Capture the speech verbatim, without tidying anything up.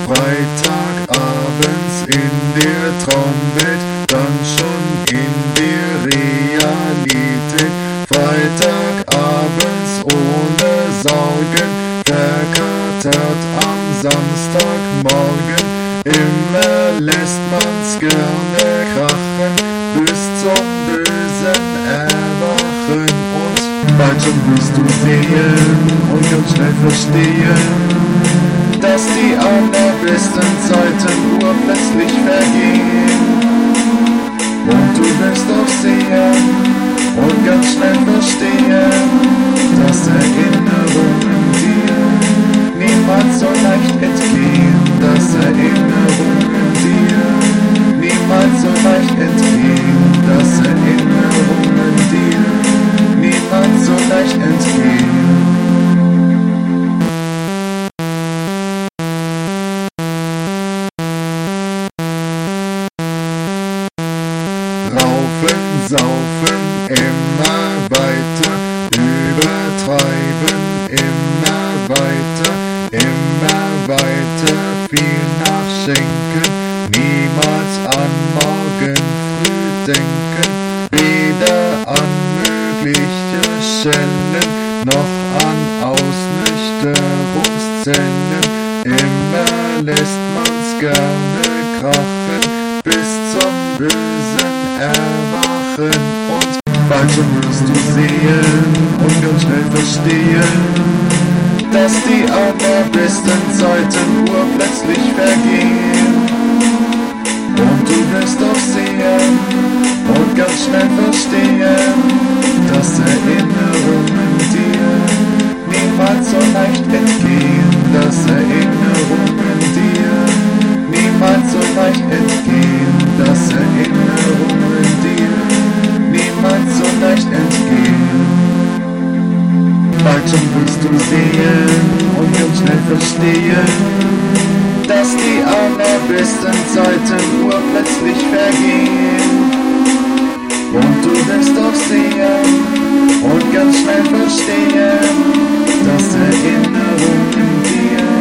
Freitagabends in der Traumwelt, dann schon in der Realität. Freitagabends ohne Sorgen, verkatert am Samstagmorgen. Immer lässt man's gerne krachen, bis zum bösen Erwachen. Und bald schon wirst du sehen und ganz schnell verstehen, dass die allerbesten Zeiten urplötzlich vergehen. Und du wirst auch sehen und ganz schnell verstehen, dass Erinnerungen dir niemals so leicht entgehen. Dass Erinnerungen dir niemals so leicht entgehen. Dass Erinnerungen dir niemals so leicht entgehen. Raufen, saufen, immer weiter, übertreiben, immer weiter, immer weiter, viel nachschenken, niemals an morgen früh denken, weder an mögliche Schellen, noch an Ausnüchterungszellen, immer lässt man's gerne krachen, bis zum bösen Erwachen. Und bald schon wirst du sehen und ganz schnell verstehen, dass die allerbesten Zeiten urplötzlich vergehen. Und du wirst auch sehen und ganz schnell verstehen, dass Erinnerungen dir niemals so leicht entgehen. Dass Erinnerungen dir niemals so leicht entgehen. Dass Erinnerungen dir niemals so leicht entgehen. Bald schon wirst du sehen und ganz schnell verstehen, dass die allerbesten Zeiten urplötzlich vergehen. Und du wirst auch sehen und ganz schnell verstehen, dass Erinnerungen dir